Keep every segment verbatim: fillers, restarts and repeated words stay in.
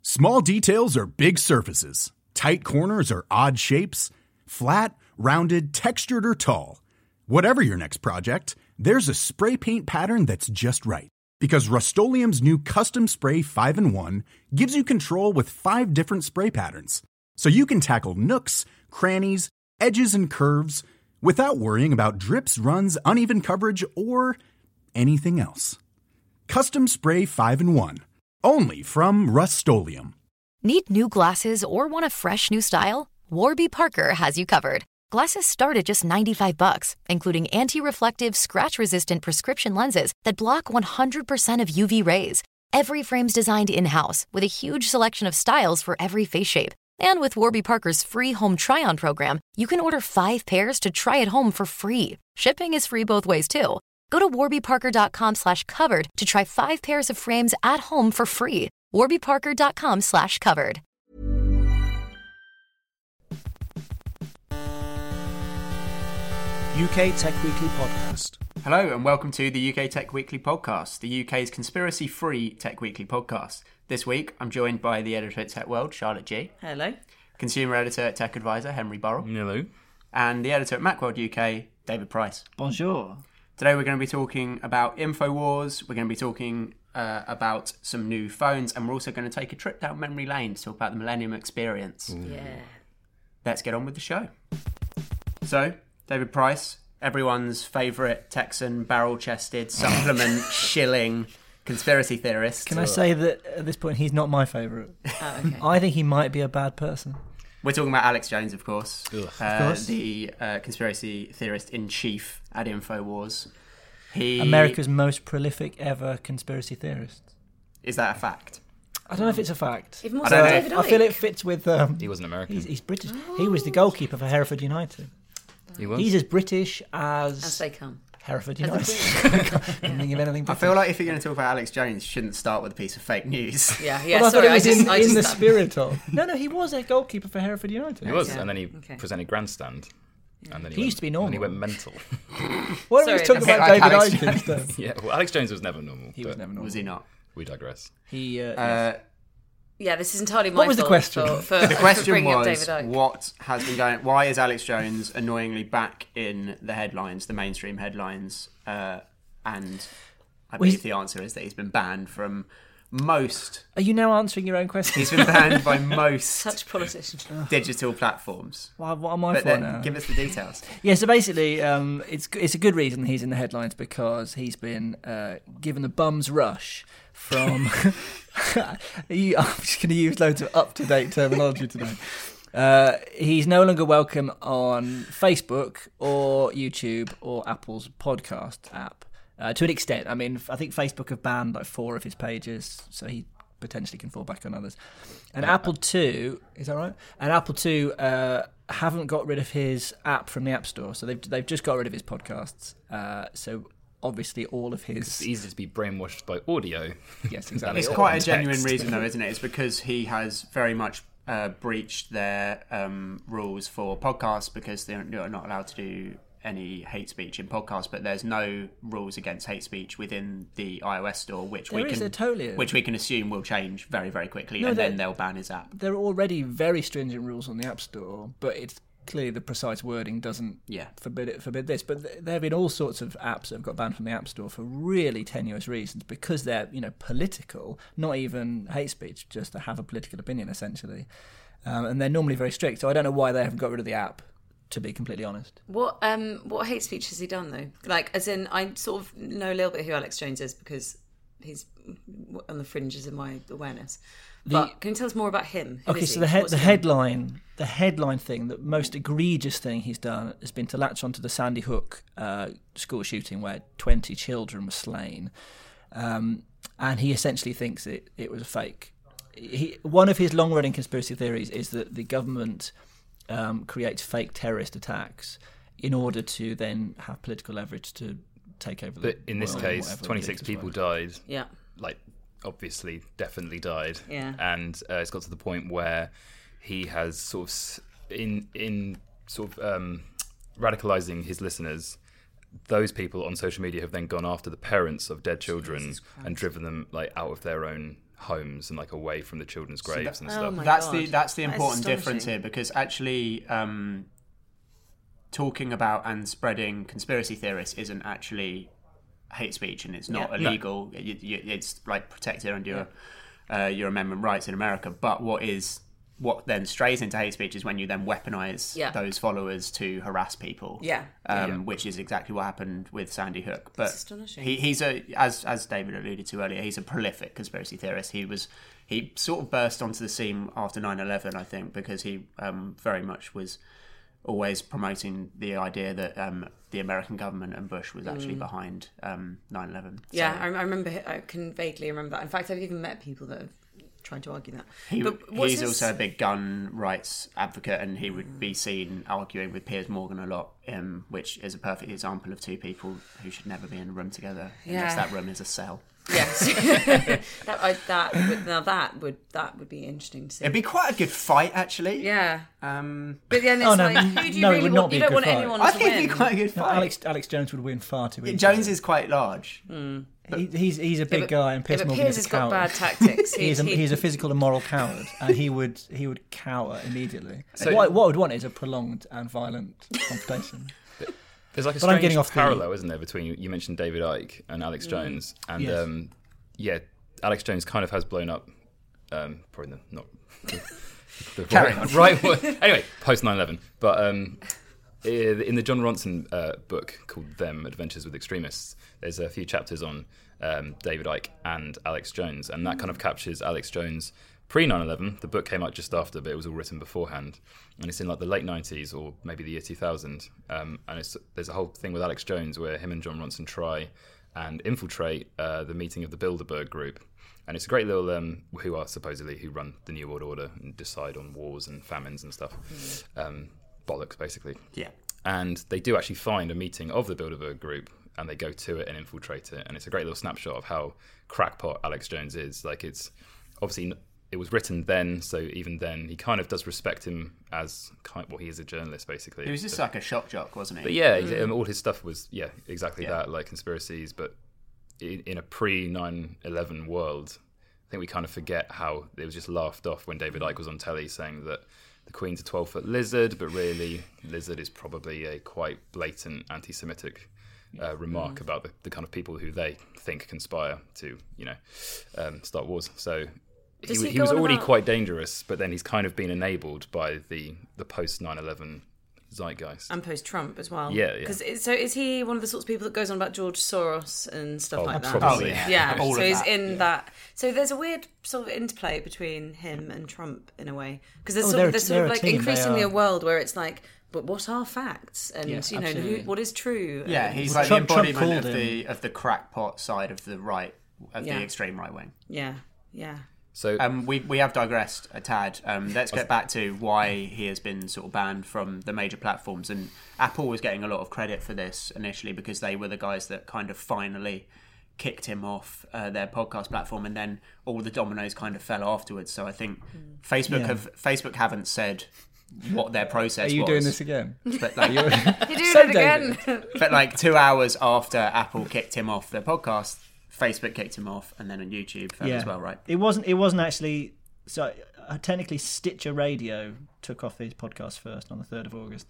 Small details are big surfaces. Tight corners are odd shapes. Flat, rounded, textured, or tall. Whatever your next project, there's a spray paint pattern that's just right. Because Rust-Oleum's new Custom Spray five in one gives you control with five different spray patterns. So you can tackle nooks, crannies, edges, and curves without worrying about drips, runs, uneven coverage, or anything else. Custom Spray five in one. Only from Rust-Oleum. Need new glasses or want a fresh new style? Warby Parker has you covered. Glasses start at just ninety-five bucks, including anti-reflective, scratch-resistant prescription lenses that block one hundred percent of U V rays. Every frame's designed in-house with a huge selection of styles for every face shape. And with Warby Parker's free home try-on program, you can order five pairs to try at home for free. Shipping is free both ways, too. Go to warbyparker.com slash covered to try five pairs of frames at home for free. warbyparker.com slash covered. U K Tech Weekly Podcast. Hello and welcome to the U K Tech Weekly Podcast, the U K's conspiracy-free Tech Weekly podcast. This week, I'm joined by the editor at Tech World, Charlotte G. Hello. Consumer editor at Tech Advisor, Henry Burrell. Hello. And the editor at Macworld U K, David Price. Bonjour. Today we're going to be talking about InfoWars, we're going to be talking uh, about some new phones, and we're also going to take a trip down memory lane to talk about the Millennium Experience. Ooh. Yeah. Let's get on with the show. So, David Price, everyone's favourite Texan barrel-chested, supplement-shilling conspiracy theorist. Can I say that at this point he's not my favourite? Oh, okay. I think he might be a bad person. We're talking about Alex Jones, of course, uh, of course. the uh, conspiracy theorist in chief at InfoWars. He America's most prolific ever conspiracy theorist. Is that a fact? I don't know if it's a fact. Even more I so don't know. David I feel Icke. it fits with. Um, He wasn't American. he's, he's British. He was the goalkeeper for Hereford United. He was. He's as British as, As they come. Hereford As United. the Can't think of anything I British. feel like if you're going to talk about Alex Jones, you shouldn't start with a piece of fake news. Yeah, yeah. Well, I sorry, thought it was I just, in, I in just the thought- spirit of. No, no, he was a goalkeeper for Hereford United. He was, Yeah. and then he Okay. presented Grandstand. And then he, He went, used to be normal. And he went mental. Why don't we Sorry, talk that's about like David Alex Icke instead? yeah, well, Alex Jones was never normal. He was but never normal. Was he not? We digress. He. Uh, Uh, Yeah, this is entirely my What was the fault question? For, for, the for question bringing up was, David Icke. what has been going... Why is Alex Jones annoyingly back in the headlines, the mainstream headlines? Uh, and I Well, believe he's- the answer is that he's been banned from most... Are you now answering your own question? He's been banned by most Such politician. digital platforms. Well, what am I But for then, now? give us the details. Yeah, so basically, um, it's it's a good reason he's in the headlines because he's been uh, given the bum's rush from. He- I'm just going to use loads of up to date terminology today. Uh, he's no longer welcome on Facebook or YouTube or Apple's podcast app. Uh, to an extent, I mean, I think Facebook have banned like four of his pages, so he potentially can fall back on others. And Yeah. Apple too, is that right? And Apple too uh, haven't got rid of his app from the App Store, so they've they've just got rid of his podcasts. Uh, so obviously, all of It's his easy to be brainwashed by audio. yes, exactly. It's Or quite a text. genuine reason, though, isn't it? It's because he has very much uh, breached their um, rules for podcasts because they're not allowed to do any hate speech in podcasts, but there's no rules against hate speech within the iOS store, which There we is, can there totally is. which we can assume will change very, very quickly, No, and there- then they'll ban his app. There are already very stringent rules on the App Store, but it's clearly the precise wording doesn't Yeah. forbid it, forbid this. But th- there have been all sorts of apps that have got banned from the App Store for really tenuous reasons because they're, you know, political, not even hate speech, just to have a political opinion essentially. Um, and they're normally very strict. So I don't know why they haven't got rid of the app, to be completely honest. What um what hate speech has he done though? Like, as in, I sort of know a little bit who Alex Jones is because he's on the fringes of my awareness. But can you tell us more about him? Who Okay, is so he? the he- What's the he done? headline, the headline thing, the most egregious thing he's done has been to latch onto the Sandy Hook uh, school shooting where twenty children were slain, um, and he essentially thinks it, it was a fake. He, one of his long-running conspiracy theories is that the government um, creates fake terrorist attacks in order to then have political leverage to take over the But in this world, case, whatever twenty-six ridiculous people way. died. Yeah. Like, obviously, definitely died. Yeah. And uh, it's got to the point where he has sort of, s- in in sort of um, radicalizing his listeners, those people on social media have then gone after the parents of dead children and driven them like out of their own homes and like away from the children's graves that, and oh stuff. my that's God. the that's the That is important difference astonishing. here, because actually um, talking about and spreading conspiracy theorists isn't actually hate speech, and it's not Yeah. illegal. You, you, it's like protected under your uh, your amendment rights in America. But what is what then strays into hate speech is when you then weaponize Yeah. those followers to harass people. Yeah. Um, Yeah. Which is exactly what happened with Sandy Hook. But astonishing. he, he's a as as David alluded to earlier, he's a prolific conspiracy theorist. He was he sort of burst onto the scene after nine eleven, I think, because he um, very much was always promoting the idea that um, the American government and Bush was actually behind um, nine eleven. Yeah, I, I remember. I can vaguely remember that. In fact, I've even met people that have tried to argue that. He, But what's he's his- also a big gun rights advocate, and he would be seen arguing with Piers Morgan a lot, um, which is a perfect example of two people who should never be in a room together unless Yeah. that room is a cell. Yes, that I, that would, now that would that would be interesting to see. It'd be quite a good fight, actually. Yeah, Um, but then it's Oh, no, like, who do you no, it really would want? not be You a don't good want fight. anyone I to think win. it'd be quite a good No, fight. Alex Alex Jones would win far too easily. Jones is quite large. He, he's he's a big Yeah, but- guy, and Piers yeah, but Morgan Piers is has a got coward. bad tactics. He- he's a he- he's a physical and moral coward, and he would he would cower immediately. So- what what I would want is a prolonged and violent confrontation. There's like a But I'm strange getting off the- parallel, isn't there, between you mentioned David Icke and Alex Jones, and Yes. um, yeah, Alex Jones kind of has blown up. Um, probably the, not the, the Carry right, right word. Anyway, post nine eleven. But um, in the John Ronson uh, book called Them: Adventures with Extremists, there's a few chapters on um, David Icke and Alex Jones, and that kind of captures Alex Jones pre nine eleven. The book came out just after, but it was all written beforehand, and it's in like the late nineties or maybe the year two thousand. Um, and it's, there's a whole thing with Alex Jones where him and John Ronson try and infiltrate uh, the meeting of the Bilderberg Group. And it's a great little, um, who are supposedly who run the New World Order and decide on wars and famines and stuff. Mm. Um, bollocks, basically. Yeah. And they do actually find a meeting of the Bilderberg Group, and they go to it and infiltrate it. And it's a great little snapshot of how crackpot Alex Jones is. Like, it's obviously, it was written then, so even then, he kind of does respect him as kind of, well, he is a journalist, basically. He was just but, like a shock jock, wasn't he? but yeah, um, all his stuff was, yeah, exactly Yeah. that, like conspiracies, but in, in a pre nine eleven world, I think we kind of forget how it was just laughed off when David Icke was on telly saying that the Queen's a twelve-foot lizard, but really, lizard is probably a quite blatant anti-Semitic uh, remark Mm. about the, the kind of people who they think conspire to, you know, um, start wars. So he, Does he he go was on already about- quite dangerous, but then he's kind of been enabled by the, the post nine eleven zeitgeist. and post Trump as well. Yeah, yeah. Because so is he one of the sorts of people that goes on about George Soros and stuff Oh, like that? probably. Oh, yeah. Yeah, All so of he's that, in yeah. that. So there's a weird sort of interplay between him and Trump in a way, because there's Oh, sort they're of, a- there's sort they're of a like team. They increasingly are- a world where it's like, but what are facts, and Yes, you know, who, absolutely. what is true? Yeah, and- he's Well, like Trump- the Trump embodiment called of the of the crackpot side of the right, of Yeah. the extreme right wing. yeah, yeah. So Um, we we have digressed a tad. Um, let's get back to why he has been sort of banned from the major platforms. And Apple was getting a lot of credit for this initially because they were the guys that kind of finally kicked him off uh, their podcast platform, and then all the dominoes kind of fell afterwards. So I think Facebook Yeah. have Facebook haven't said what their process Are you was. doing this again? But like, You're doing So it again. but like two hours after Apple kicked him off their podcast, Facebook kicked him off, and then on YouTube fell as well, right? It wasn't. It wasn't actually. So uh, technically, Stitcher Radio took off his podcast first on the third of August,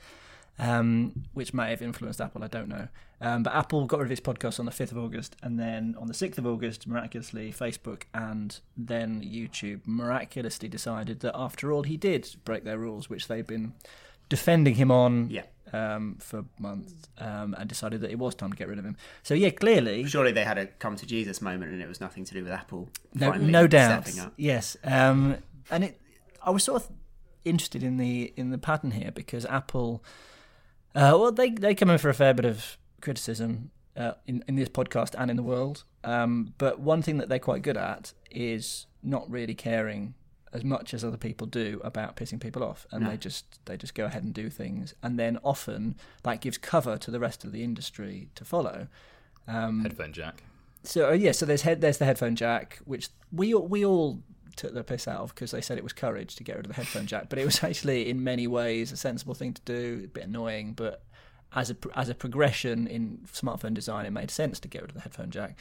um, which may have influenced Apple. I don't know. Um, but Apple got rid of his podcast on the fifth of August, and then on the sixth of August, miraculously, Facebook and then YouTube miraculously decided that after all, he did break their rules, which they've been defending him on. Yeah. Um, for months, um, and decided that it was time to get rid of him. So yeah, clearly, Surely they had a come to Jesus moment, and it was nothing to do with Apple. no, finally no doubt. stepping up. Yes, um, and it, I was sort of interested in the in the pattern here because Apple, uh, well, they they come in for a fair bit of criticism uh, in in this podcast and in the world. Um, but one thing that they're quite good at is not really caring as much as other people do about pissing people off, and No. they just they just go ahead and do things, and then often that gives cover to the rest of the industry to follow. Um, headphone jack. so uh, yeah, so there's head, there's the headphone jack, which we all- we all took the piss out of because they said it was courage to get rid of the headphone jack, but it was actually in many ways a sensible thing to do. A bit annoying, but as a as a progression in smartphone design, it made sense to get rid of the headphone jack.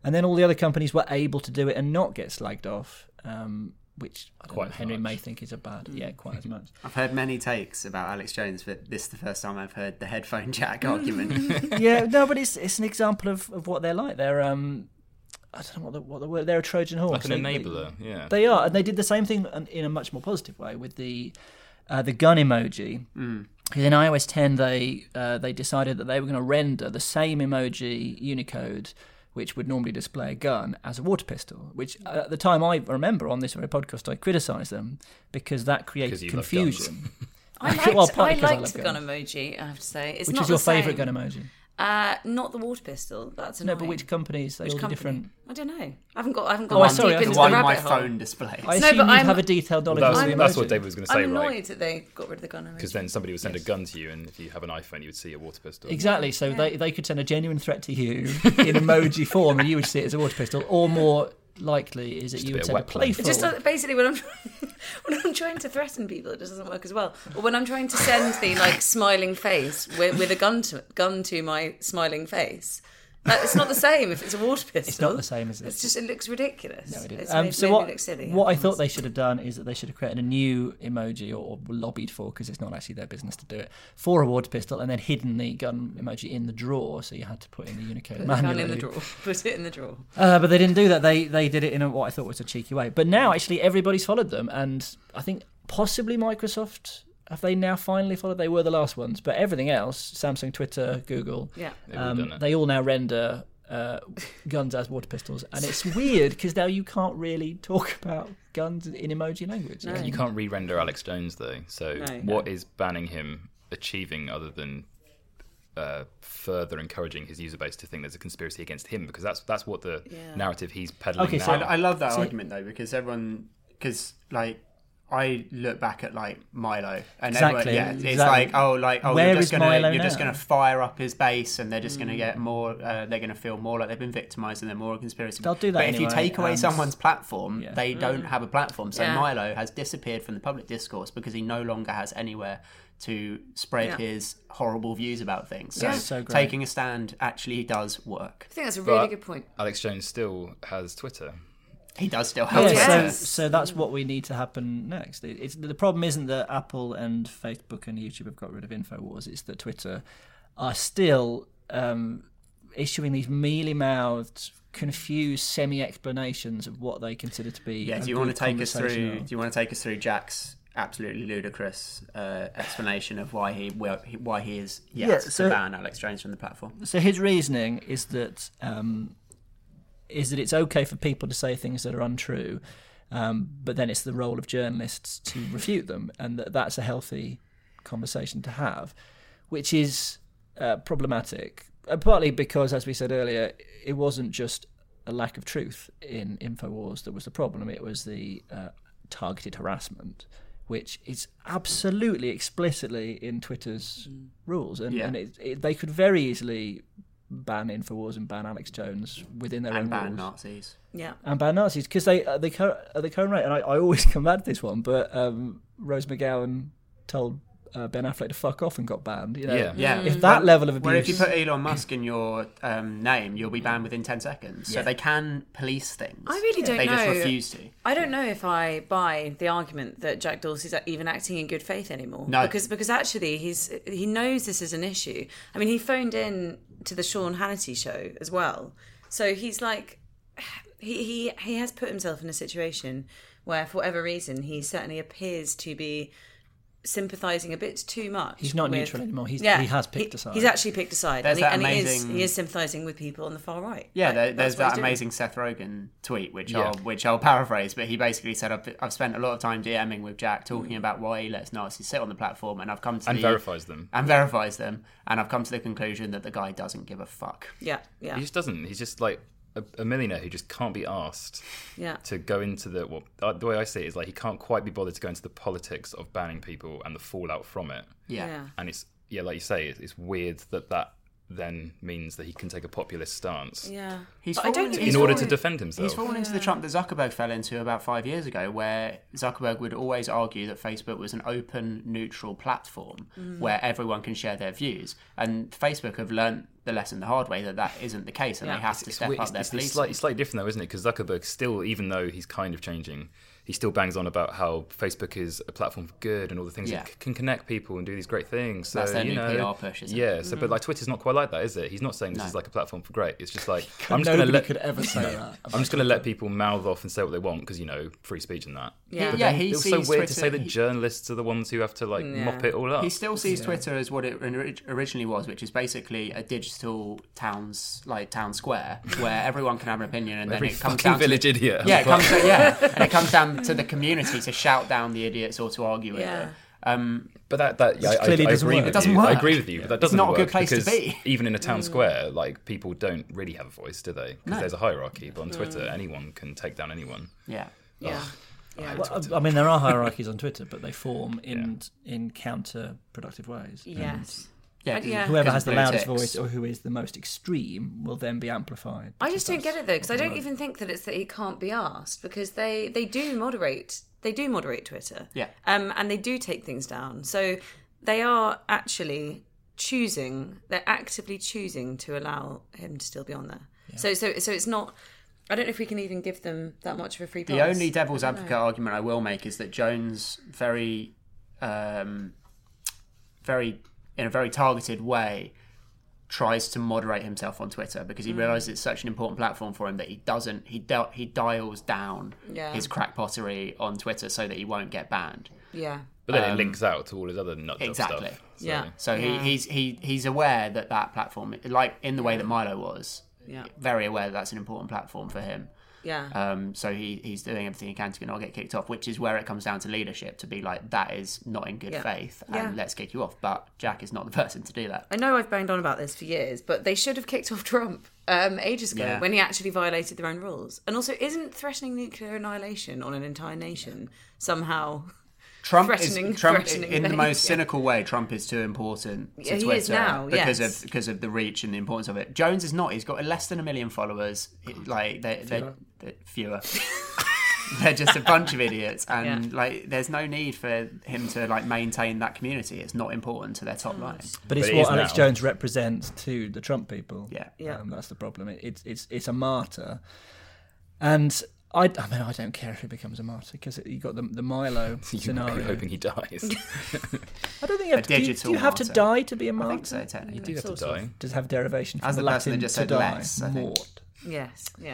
And then all the other companies were able to do it and not get slagged off, um, which I don't Quite know, as Henry much. may think is a bad, yeah, quite as much. I've heard many takes about Alex Jones, but this is the first time I've heard the headphone jack argument. Yeah, no, but it's it's an example of, of what they're like. They're um, I don't know what the what the word. They're a Trojan horse. Like an They- enabler, they, yeah. They are, and they did the same thing in a much more positive way with the uh, the gun emoji. Mm. In i O S ten, they uh, they decided that they were going to render the same emoji Unicode, which would normally display a gun, as a water pistol. Which uh, at the time, I remember on this very podcast, I criticised them because that created 'Cause you love confusion. I liked, Well, I partly 'cause I liked love the guns. gun emoji, I have to say. It's Which not is your the same. favourite gun emoji? Uh, not the water pistol. That's No, annoying. but which companies? They Which all do company? different. I don't know. I haven't got. I haven't got Oh, that sorry, deep I into The the one rabbit my hole. phone displays. I No, assume but you'd I'm- have a detailed knowledge That's, of the that's emoji. what David was going to say, I'm right? annoyed that they got rid of the gun emoji. Because then somebody would send a gun to you, and if you have an iPhone, you would see a water pistol. Exactly. So they they could send a genuine threat to you in emoji form, and you would see it as a water pistol. Or more likely is that Just a you bit would of send a wet play. playful. It just does- basically when I'm when I'm trying to threaten people, it just doesn't work as well. Or when I'm trying to send the like smiling face with, with a gun to gun to my smiling face, uh, it's not the same if it's a water pistol. It's not the same, is it? It's just it looks ridiculous. No, it It's is. Um, made, so made what, me look silly. what I thought they should have done is that they should have created a new emoji, or, or lobbied for, because it's not actually their business to do it, for a water pistol, and then hidden the gun emoji in the drawer, so you had to put in the Unicode Put the gun manually. in the drawer. Put it in the drawer. Uh, but they didn't do that. They they did it in a, what I thought was a cheeky way. But now, actually, everybody's followed them, and I think possibly Microsoft. Have they now finally followed? They were the last ones, but everything else, Samsung, Twitter, Google, Yeah. They've all um, done it. they all now render uh, guns as water pistols, and it's weird because now you can't really talk about guns in emoji language. No. You can't re-render Alex Jones, though. So No. what is banning him achieving other than uh, further encouraging his user base to think there's a conspiracy against him? Because that's that's what the Yeah. narrative he's peddling Okay, now. so I, I love that So- argument though, because everyone, because like I look back at like Milo, and Exactly, everyone, yeah, it's exactly. like oh, like oh, Where you're just is gonna Milo you're just now? gonna fire up his base, and they're just gonna get more. Uh, they're gonna feel more like they've been victimized, and they're more a conspiracy. They'll do that But if you anyway, take away and- someone's platform, Yeah. they don't have a platform. So Yeah. Milo has disappeared from the public discourse because he no longer has anywhere to spread Yeah. his horrible views about things. So, Yeah. So great. taking a stand actually does work. I think that's a really But good point. Alex Jones still has Twitter. He does still have Yeah, Twitter. so, Yes. so that's what we need to happen next. It, it's the problem isn't that Apple and Facebook and YouTube have got rid of InfoWars. It's that Twitter are still um, issuing these mealy-mouthed, confused semi-explanations of what they consider to be. Yeah, a do you want to good take us through? conversational- Do you want to take us through Jack's absolutely ludicrous uh, explanation of why he well, he- why he is yes Yeah, so- to ban Alex Jones from the platform? So his reasoning is that um, is that it's okay for people to say things that are untrue, um, but then it's the role of journalists to refute them, and that that's a healthy conversation to have, which is uh, problematic. Uh, partly because, as we said earlier, it wasn't just a lack of truth in InfoWars that was the problem. It was the uh, targeted harassment, which is absolutely explicitly in Twitter's rules, and, Yeah. and it, it, they could very easily ban InfoWars and ban Alex Jones within their And own ban rules. Nazis. Yeah. And ban Nazis, because they at the current at the current rate, and I, I always come back to this one, but um, Rose McGowan told uh, Ben Affleck to fuck off and got banned. You know, Yeah. Yeah, if that Well- level of abuse, Where if you put Elon Musk in your um, name, you'll be banned within ten seconds. So Yeah. they can police things. I really don't They know. just refuse to. I don't know if I buy the argument that Jack Dorsey's even acting in good faith anymore. No. because because actually he's he knows this is an issue. I mean, he phoned in to the Sean Hannity show as well, so he's like, he he he has put himself in a situation where, for whatever reason, he certainly appears to be sympathising a bit too much. He's not with- neutral anymore. He's- yeah, he has picked he- a side. He's actually picked a side, There's and, he, that and he is amazing- he is sympathising with people on the far right. Yeah, Like, there, that's there's what that he's doing. amazing Seth Rogen tweet, which Yeah. I'll which I'll paraphrase, but he basically said, I've, I've spent a lot of time DMing with Jack, talking about why he lets Nazis sit on the platform, and I've come to And the, verifies them. and verifies them, and I've come to the conclusion that the guy doesn't give a fuck. Yeah, yeah, He just doesn't. He's just like a, a millionaire who just can't be asked yeah. to go into the well. Uh, the way I see it is like he can't quite be bothered to go into the politics of banning people and the fallout from it. Yeah. Yeah. And it's yeah, like you say, it's, it's weird that that then means that he can take a populist stance Yeah. He's But I don't fallen think into- in he's order fallen- to defend himself. He's fallen into the trap that Zuckerberg fell into about five years ago, where Zuckerberg would always argue that Facebook was an open, neutral platform Mm. where everyone can share their views. And Facebook have learnt the lesson the hard way that that isn't the case, and Yeah. they have to It's step weird- up it's, their it's, policing. it's slightly, slightly different though, isn't it? Because Zuckerberg still, even though he's kind of changing, he still bangs on about how Facebook is a platform for good and all the things Yeah. that c- can connect people and do these great things. So, That's their you new know, P R push, isn't it? yeah. So, but like Twitter's not quite like that, is it? He's not saying this No. is like a platform for great. It's just like I'm just going Nobody to let could ever say that. I'm just going to let people mouth off and say what they want because you know free speech and that. Yeah. But Yeah, then he it was so sees weird to Twitter- say that he- journalists are the ones who have to like Yeah. mop it all up. He still sees Twitter as what it orig- originally was, which is basically a digital towns like town square where everyone can have an opinion, and Every then it comes fucking down to village the, idiot. yeah, it comes to, yeah, and it comes down to the community to shout down the idiots or to argue with Yeah. them. Um, But that, that yeah, I, clearly I, I doesn't agree work. with It doesn't you. I work. agree with you, but that doesn't not a work good place to because be. even in a Mm. town square, like people don't really have a voice, do they? Because No. there's a hierarchy. But on Twitter, anyone can take down anyone. yeah. Yeah. Yeah. Well, I mean, there are hierarchies on Twitter, but they form in in counterproductive ways. Yes. Yeah, Uh, 'cause- yeah. Whoever because has the of loudest politics. voice or who is the most extreme will then be amplified. I just don't because get it though, because I that's don't what even think that it's that he can't be asked, because they they do moderate they do moderate Twitter, Yeah. um, and they do take things down. So they are actually choosing, they're actively choosing to allow him to still be on there. So so so it's not. I don't know if we can even give them that much of a free pass. The only devil's I don't advocate know. argument I will make is that Jones very, um, very in a very targeted way tries to moderate himself on Twitter because Mm. he realises it's such an important platform for him that he doesn't he di- he dials down Yeah. his crackpottery on Twitter so that he won't get banned. Yeah. But then Um, it links out to all his other nut job exactly. stuff. So. Yeah. So Yeah. he, he's he he's aware that that platform, like in the way that Milo was, Yeah. very aware that that's an important platform for him. Yeah. Um, so he, he's doing everything he can to not get kicked off, which is where it comes down to leadership, to be like, that is not in good Yeah. faith, and Yeah. let's kick you off. But Jack is not the person to do that. I know I've banged on about this for years, but they should have kicked off Trump um, ages ago Yeah. when he actually violated their own rules. And also, isn't threatening nuclear annihilation on an entire nation somehow Trump is threatening, Trump threatening in the behaviour? most cynical way. Trump is too important to Yeah, he Twitter is now, because yes. of because of the reach and the importance of it. Jones is not. He's got less than a million followers. He- Like they they're, they're fewer. They're just a bunch of idiots, and Yeah. like there's no need for him to like maintain that community. It's not important to their top line. But it's But it what is Alex now. Jones represents to the Trump people. Yeah. Yeah. Um, that's the problem. It, it's it's it's a martyr, and I, I mean I don't care if he becomes a martyr because you got the the Milo You're scenario. hoping he dies. I don't think you have, to, do you, do digital you have to martyr. die to be a I martyr. think so, technically. You do have to Sort of. die. Does have derivation from As the the person Latin that just to said die, less, I think. mort. Yes, yeah.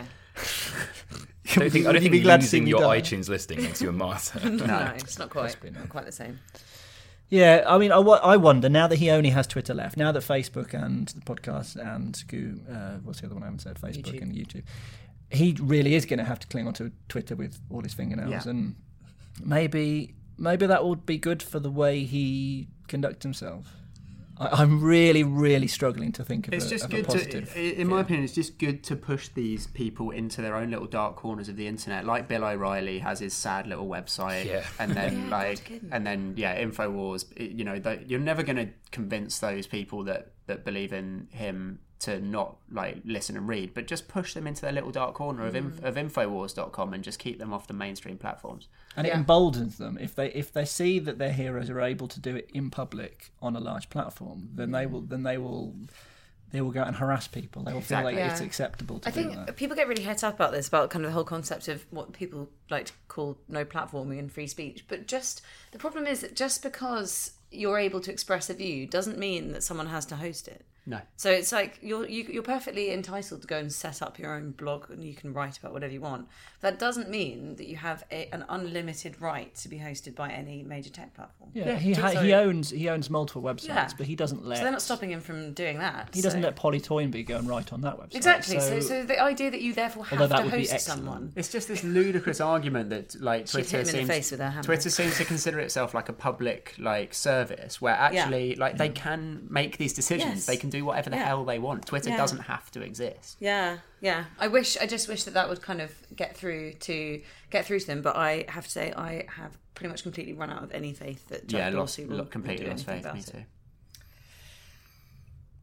I don't think, I Would don't you think be glad to see losing me your die? iTunes listing makes you a martyr. No, it's not quite, be, no. not quite the same. Yeah, I mean, I, wo- I wonder now that he only has Twitter left, now that Facebook and the podcast and Goo, uh, what's the other one I haven't said, Facebook YouTube. and YouTube, he really is going to have to cling onto Twitter with all his fingernails, Yeah. and maybe maybe that would be good for the way he conducts himself. I, I'm really, really struggling to think of, It's a, just of good a positive. to, in my opinion, it's just good to push these people into their own little dark corners of the internet. Like Bill O'Reilly has his sad little website, Yeah. and then Yeah, like, God, kidding. and then yeah, Infowars. it- You know, th- you're never going to convince those people that that believe in him to not like listen and read, but just push them into their little dark corner of inf- of Infowars dot com and just keep them off the mainstream platforms. And it Yeah. emboldens them if they if they see that their heroes are able to do it in public on a large platform. Then they will then they will they will go out and harass people. They will feel Exactly. like Yeah. it's acceptable to I do think that. people get really het up about this, about kind of the whole concept of what people like to call no platforming and free speech. But just the problem is that just because you're able to express a view doesn't mean that someone has to host it. No. So it's like you're you, you're perfectly entitled to go and set up your own blog and you can write about whatever you want. That doesn't mean that you have a, an unlimited right to be hosted by any major tech platform. Yeah, he ha- so- he owns he owns multiple websites, Yeah. but he doesn't let So they're not stopping him from doing that. he doesn't so- let Polly Toynbee go and write on that website. Exactly. So, so the idea that you therefore have Although that to would be host excellent. someone. It's just this ludicrous argument that like She'd Twitter hit him in seems the face with her hammer. Twitter seems to consider itself like a public like service where actually like they can make these decisions. Yes. They can do whatever the Yeah. hell they want. Twitter Yeah. doesn't have to exist. Yeah, yeah. I wish, I just wish that that would kind of get through to get through to them. But I have to say, I have pretty much completely run out of any faith that Jack yeah, lost, Dorsey will, lo- completely will do lost anything faith. Me about too. it.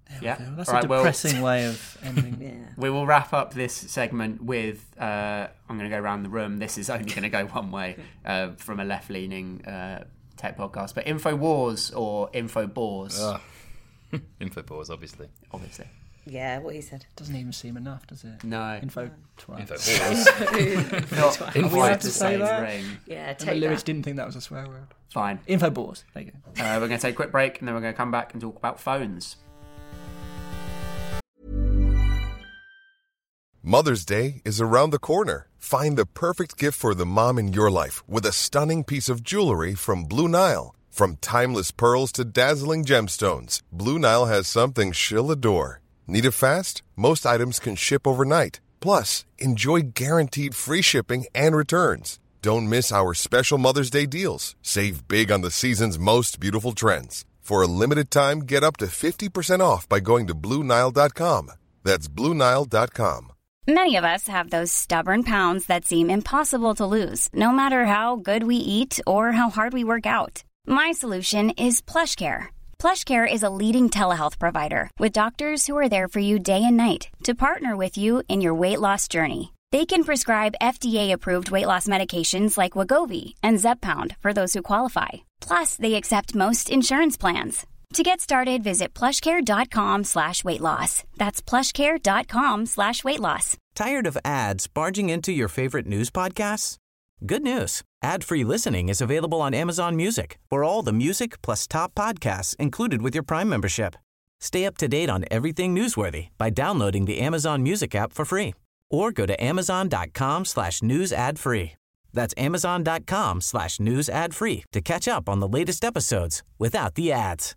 Yeah, That's All a right, well- depressing way of ending. Yeah. We will wrap up this segment with, uh, I'm going to go around the room. This is only going to go one way uh, from a left-leaning uh, tech podcast. But InfoWars or InfoBores, Ugh. Infobores, obviously. obviously. Yeah, what he said. Doesn't even seem enough, does it? No. Info. twat. Infobores. Not Are we allowed quite to the say same that? ring. Yeah, And the take lyrics that. didn't think that was a swear word. Fine. Infobores. There you go. Uh, we're going to take a quick break and then we're going to come back and talk about phones. Mother's Day is around the corner. Find the perfect gift for the mom in your life with a stunning piece of jewelry from Blue Nile. From timeless pearls to dazzling gemstones, Blue Nile has something she'll adore. Need it fast? Most items can ship overnight. Plus, enjoy guaranteed free shipping and returns. Don't miss our special Mother's Day deals. Save big on the season's most beautiful trends. For a limited time, get up to fifty percent off by going to Blue Nile dot com. That's Blue Nile dot com. Many of us have those stubborn pounds that seem impossible to lose, no matter how good we eat or how hard we work out. My solution is PlushCare. PlushCare is a leading telehealth provider with doctors who are there for you day and night to partner with you in your weight loss journey. They can prescribe F D A-approved weight loss medications like Wegovy and Zepbound for those who qualify. Plus, they accept most insurance plans. To get started, visit plushcare.com slash weight loss. That's plushcare.com slash weight loss. Tired of ads barging into your favorite news podcasts? Good news. Ad-free listening is available on Amazon Music for all the music plus top podcasts included with your Prime membership. Stay up to date on everything newsworthy by downloading the Amazon Music app for free or go to amazon.com slash news ad free. That's amazon.com slash news ad free to catch up on the latest episodes without the ads.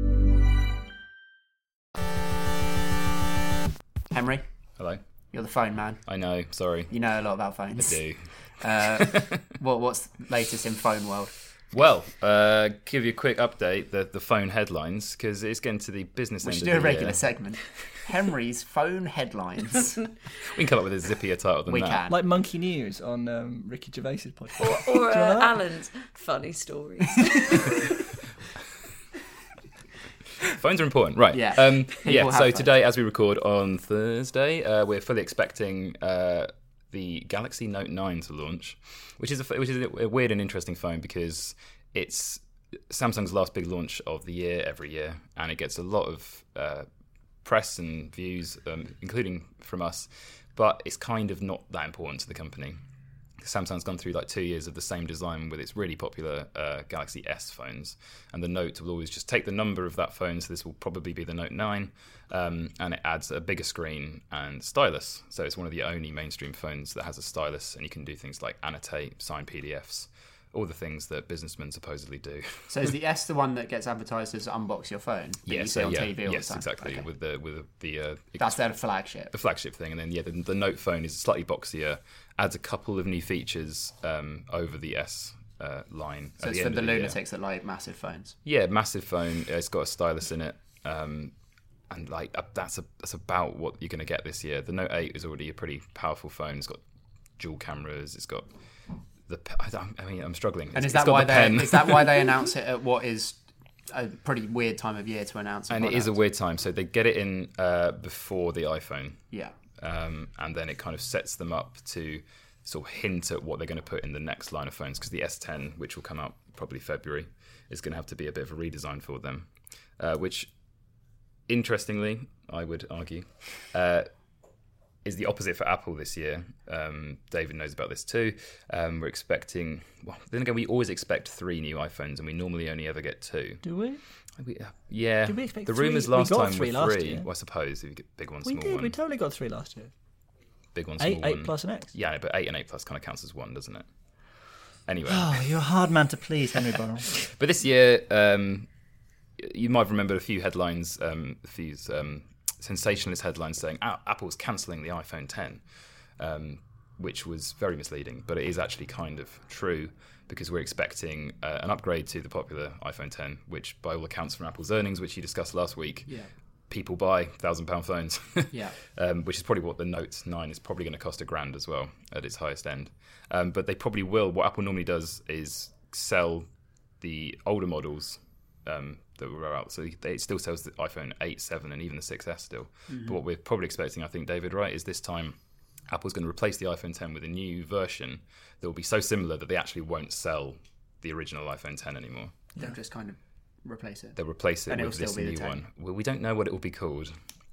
Henry, Hello. you're the phone man. I know, sorry. You know a lot about I phones. do. Uh, what, what's latest in phone world? Well, uh, give you a quick update, the, the phone headlines, because it's getting to the business We end should of do a the regular year. segment. Henry's phone headlines. We can come up with a zippier title than We that. can. Like Monkey News on um, Ricky Gervais's podcast. Or Do you know uh, that? Alan's funny stories. Phones are important, right? Yeah. Um, People yeah. have So phones. today, as we record on Thursday, uh, we're fully expecting uh, the Galaxy Note nine to launch, which is a, which is a weird and interesting phone because it's Samsung's last big launch of the year every year, and it gets a lot of uh, press and views, um, including from us. But it's kind of not that important to the company. Samsung's gone through like two years of the same design with its really popular uh, Galaxy S phones, and the Note will always just take the number of that phone, so this will probably be the Note nine, um, and it adds a bigger screen and stylus. So it's one of the only mainstream phones that has a stylus, and you can do things like annotate, sign P D Fs, all the things that businessmen supposedly do. So is the S the one that gets advertised as unbox your phone? That you see so on yeah, T V all yes, the time? exactly, Okay. with the with the uh, That's their flagship. the flagship thing, and then yeah, the, the Note phone is slightly boxier, adds a couple of new features um, over the S uh, line. So at it's the for end the of year. lunatics that like massive phones. Yeah, massive phone. It's got a stylus in it, um, and like uh, that's a, that's about what you're going to get this year. The Note eight is already a pretty powerful phone. It's got dual cameras. It's got the. pe- I, don't- I mean, I'm struggling. And It's- is it's that got why the they pen. is that why they announce it at what is a pretty weird time of year to announce? A And it is a product? weird time. So they get it in uh, before the iPhone. Yeah. Um, and then it kind of sets them up to sort of hint at what they're going to put in the next line of phones, because the S ten, which will come out probably February, is going to have to be a bit of a redesign for them, uh, which, interestingly, I would argue, uh, is the opposite for Apple this year. Um, David knows about this too. Um, we're expecting, well, then again, we always expect three new iPhones, and we normally only ever get two. Do we? We, uh, yeah, Did we expect the three? rumours We last got time three were last three. year. Well, I suppose if you get big one, We small did. one. We totally got three last year. Big one, small Eight, eight one. plus an X. Yeah, but eight and eight plus kind of counts as one, doesn't it? Anyway, Oh, you're a hard man to please, Henry Burrell. but this year, um, you might have remembered a few headlines, um, a few um, sensationalist headlines saying "A- Apple's cancelling the iPhone ten, um, which was very misleading. But it is actually kind of true, because we're expecting uh, an upgrade to the popular iPhone ten, which, by all accounts from Apple's earnings, which you discussed last week, Yeah. people buy thousand pound phones. Yeah. um, which is probably what the Note nine is probably going to cost a grand as well at its highest end. Um, but they probably will. What Apple normally does is sell the older models um, that were out. So it still sells the iPhone eight, seven, and even the six S still. Mm-hmm. But what we're probably expecting, I think, David, right, is this time Apple's going to replace the iPhone ten with a new version that will be so similar that they actually won't sell the original iPhone ten anymore. They'll just kind of replace it. They'll replace it And with it'll this still be the new ten. one. Well, we don't know what it will be called.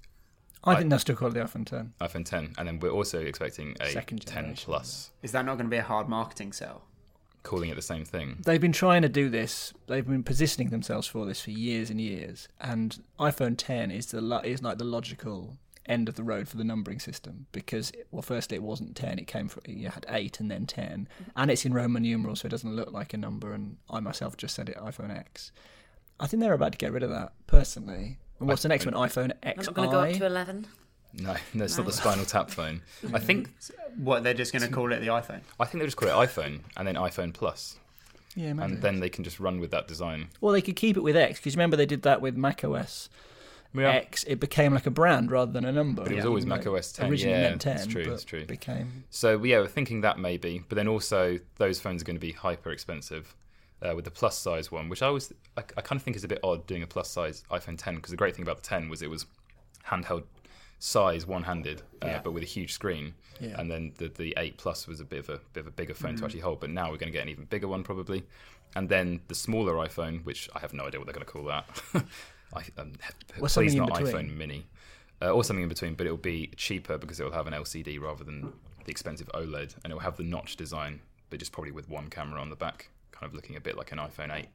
I I- think they'll still call it the iPhone ten. iPhone ten, and then we're also expecting a Second ten generation. Plus, Is that not going to be a hard marketing sell? calling it the same thing. They've been trying to do this. They've been positioning themselves for this for years and years. And iPhone ten is the lo- is like the logical end of the road for the numbering system because, well, firstly it wasn't ten. It came from you had eight and then ten, and it's in Roman numerals, so it doesn't look like a number. And I myself just said it iPhone X. I think they're about to get rid of that personally. And what's the next one? iPhone I'm X I. not going to go up to eleven. No, no, it's not the spinal tap phone. I think What, they're just going to call it the iPhone? I think they just call it iPhone and then iPhone Plus, Yeah, maybe. and then they can just run with that design. Well, they could keep it with X because remember they did that with macOS Yeah. X. It became like a brand rather than a number. But it was always macOS ten. Originally Yeah, meant ten, it's true, but it's true. Became So yeah, we're thinking that maybe, but then also those phones are going to be hyper expensive. Uh, with the plus size one, which I always I, I kind of think is a bit odd doing a plus size iPhone ten because the great thing about the ten was it was handheld size, one handed, uh, Yeah. but with a huge screen. Yeah. And then the the eight Plus was a bit of a bit of a bigger phone to actually hold. But now we're going to get an even bigger one probably. And then the smaller iPhone, which I have no idea what they're going to call that. I, um, Or please something in not between. iPhone Mini, uh, or something in between. But it will be cheaper because it will have an L C D rather than the expensive OLED, and it will have the notch design, but just probably with one camera on the back, kind of looking a bit like an iPhone eight.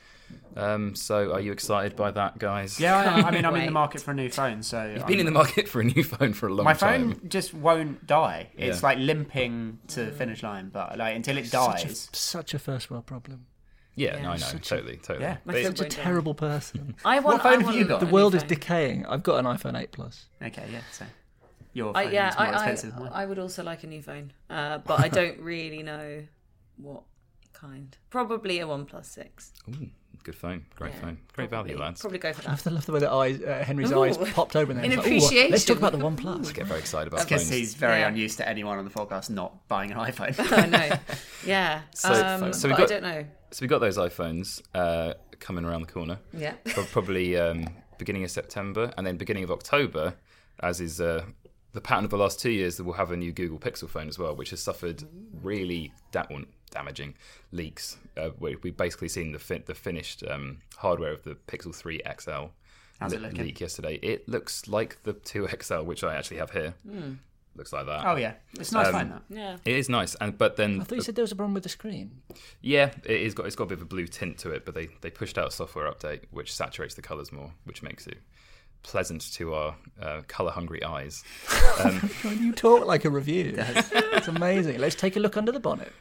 Um, so, are you excited by that, guys? Yeah, I, I mean, I'm in Wait. the market for a new phone, so You've I'm- been in the market for a new phone for a long my time. phone just won't die. It's Yeah. like limping to the finish line, but like until it such a, dies. such a first world problem. Yeah, Yeah. no, I know, Such a- totally, totally. Yeah. But My it- phone Such a won't die. terrible person. I want, What phone I have want you a- got? The a world new is phone. decaying. I've got an iPhone eight Plus. Okay, yeah. So your I, phone yeah, is more I, expensive than I, mine. I would also like a new phone, uh, but I don't really know what kind. Probably a OnePlus six. Ooh, good phone, great Yeah, phone, great probably- value, lads. Probably go for I that. love the, love the way that eyes, uh, Henry's Ooh. eyes popped open there. In He's like, "Ooh, appreciation." let's talk about the One Plus. I get very excited about Because phones. he's very Yeah. unused to anyone on the podcast not buying an iPhone. I know. Yeah. So- um, so we but got- I don't know. So we got those iPhones uh, coming around the corner. Yeah. Pro- Probably um, beginning of September, and then beginning of October, as is uh, the pattern of the last two years, that we'll have a new Google Pixel phone as well, which has suffered really da- well, damaging leaks. Uh, where we've basically seen the fi- the finished um, hardware of the Pixel three X L How's it le- looking? leak yesterday. It looks like the two X L, which I actually have here. Looks like that. Oh yeah, it's a nice Um, phone that. Yeah. It is nice, and but then I thought you said there was a problem with the screen. yeah, it is got it's got a bit of a blue tint to it, but they, they pushed out a software update which saturates the colours more, which makes it pleasant to our uh, colour hungry eyes. Um, You talk like a review. It's amazing. Let's take a look under the bonnet.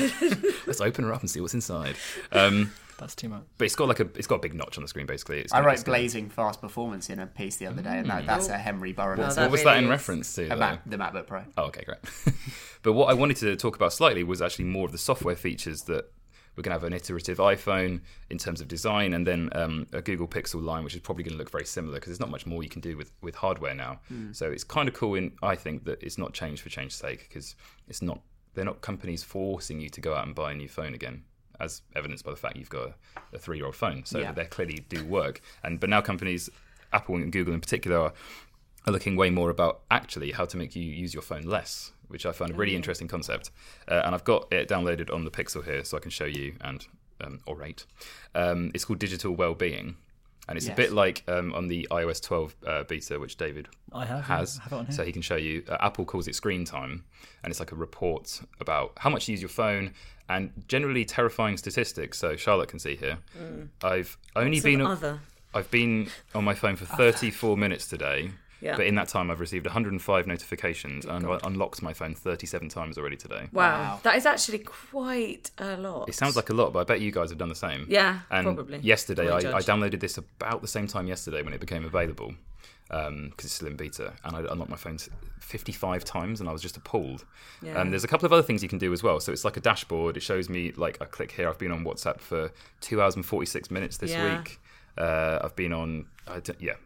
let's open her up and see what's inside. Um, That's too much. but it's got like a it's got a big notch on the screen basically. It's I gonna- wrote it's gonna- blazing fast performance in a piece the other day, and that, that's a Henry Burrow. Oh, What that was that really in is- reference to? a though? Mac, the MacBook Pro. Oh, okay, great. But what I wanted to talk about slightly was actually more of the software features that we're going to have an iterative iPhone in terms of design, and then um, a Google Pixel line, which is probably going to look very similar because there's not much more you can do with, with hardware now. So it's kind of cool, in I think, that it's not change for change's sake because it's not they're not companies forcing you to go out and buy a new phone again, as evidenced by the fact you've got a, a three-year-old phone. So Yeah. they clearly do work. And but now companies, Apple and Google in particular, are, are looking way more about actually how to make you use your phone less, which I found a really interesting concept. Uh, and I've got it downloaded on the Pixel here, so I can show you and um, orate. Um, it's called Digital Wellbeing, and it's Yes. a bit like um, on the i O S twelve uh, beta, which David I have. has, I have it on here. so he can show you. Uh, Apple calls it screen time, and it's like a report about how much you use your phone and generally terrifying statistics. So Charlotte can see here. I've only What's been an other? I've been on my phone for thirty-four minutes today. Yeah. But in that time, I've received one hundred five notifications and I unlocked my phone thirty-seven times already today. Wow. Wow. That is actually quite a lot. It sounds like a lot, but I bet you guys have done the same. Yeah, and probably. yesterday, Probably I, I judge. downloaded this about the same time yesterday when it became available, because it's still in beta, and I unlocked my phone fifty-five times, and I was just appalled. Yeah. Um, there's a couple of other things you can do as well. So it's like a dashboard. It shows me, like, I click here. I've been on WhatsApp for two hours and forty-six minutes this Yeah. week. Uh, I've been on, I don't- yeah.